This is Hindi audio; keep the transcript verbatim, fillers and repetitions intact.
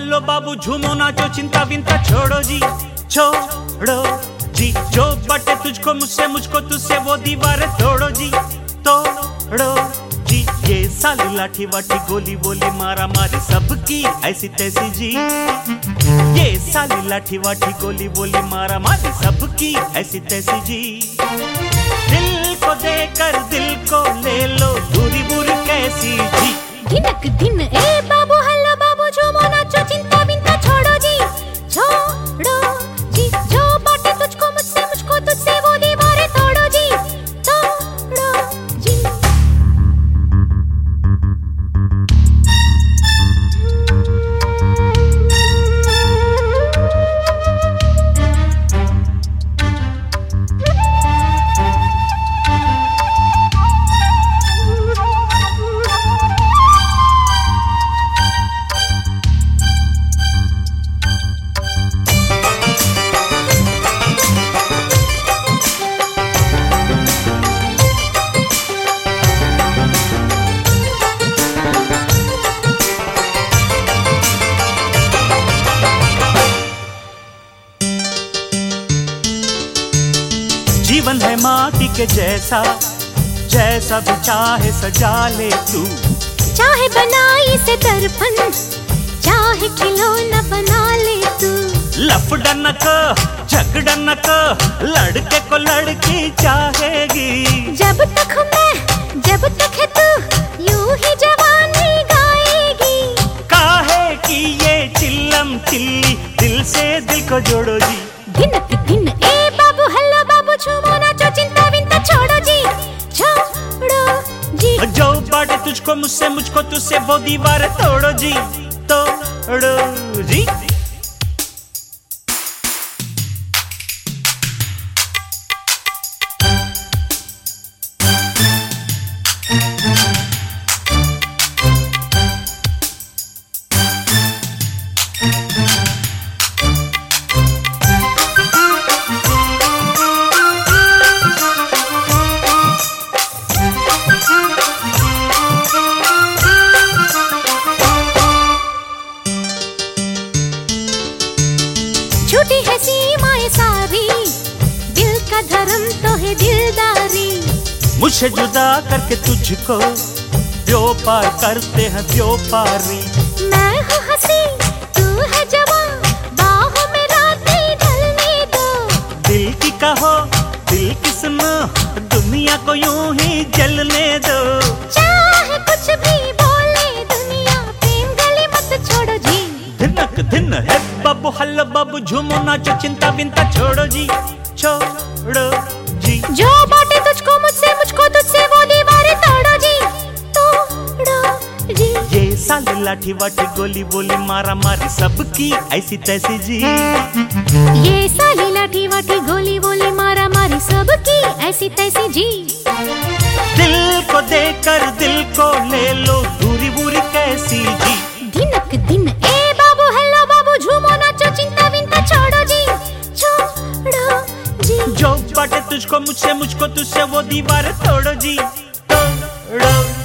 हल्लो बाबू झूमो नाचो चिंता विंता छोड़ो जी छोड़ो जी। जो बटे तुझको मुझसे मुझको तुझसे वो दीवारें तोड़ो जी तोड़ो जी। ये साली लाठी वाठी गोली बोली मारा मारी सबकी ऐसी तैसी जी। ये साली लाठी वाठी गोली बोली मारा मारी सबकी ऐसी तैसी जी। दिल को देकर दिल को ले लो दूरी बुरी कैसी जी। दिनक दिन ए बाबू हल्लो बाबू झूमो नाचो चिंता विंता छोड़ो जी छोड़ो जी। जो बाटे तुझको मुझसे मुझको तुझसे वो दीवारें तोड़ो जी तोड़ो जी। जीवन है माटी के जैसा जैसा भी चाहे सजा ले तू। चाहे बनाई से दर्पण चाहे खिलौना बना ले तू। लफड़ा न कर झगड़ा न कर लड़के को लड़की चाहेगी। जब तक मैं जब तक है तू यूं ही जवानी गाएगी। काहे कि ये चिल्लम चिल्ली दिल से दिल को जोड़ो जी। दिनक दिन ए बाबू हल्लो बाबू झूमो नाचो चिंता विंता छोड़ो जी छोड़ो जी। जो बाटे तुझको मुझसे मुझको तुझसे वो दीवार तोड़ो जी तोड़ो जी। छूटी है सीमाएं सारी दिल का धर्म तो है दिलदारी। मुझसे जुदा करके तुझको व्यापार करते हैं व्यापारी। मैं हूँ हंसी तू है जवान बाहों में रातें ढलने दो। दिल की कहो दिल की सुनो दुनिया को यूं ही जलने दो। चाहे कुछ भी बोले दुनिया प्रेम गली मत छोड़ो जी। दिनक दिन है बाबू हल्लो बाबू झूमो नाचो चिंता विंता छोड़ो जी छोड़ो जी। जो बाटे तुझको मुझसे मुझको तुझसे वो दीवारें तोड़ो जी तोड़ो जी। ये साली लाठी वाठी गोली बोली मारा मारी सबकी ऐसी तैसी जी। ये साली लाठी वाठी गोली बोली मारा मारी सबकी ऐसी तैसी जी। दिल को देकर दिल को ले लो दूरी बुरी कैसी जी। दिनक दिन ए बाबू हल्लो बाबू झूमो नाचो चिंता विंता छोड़ो जी छोड़ो जी। जो बाटे तुझको मुझसे मुझको तुझसे वो दीवार तोड़ो जी तोड़ो।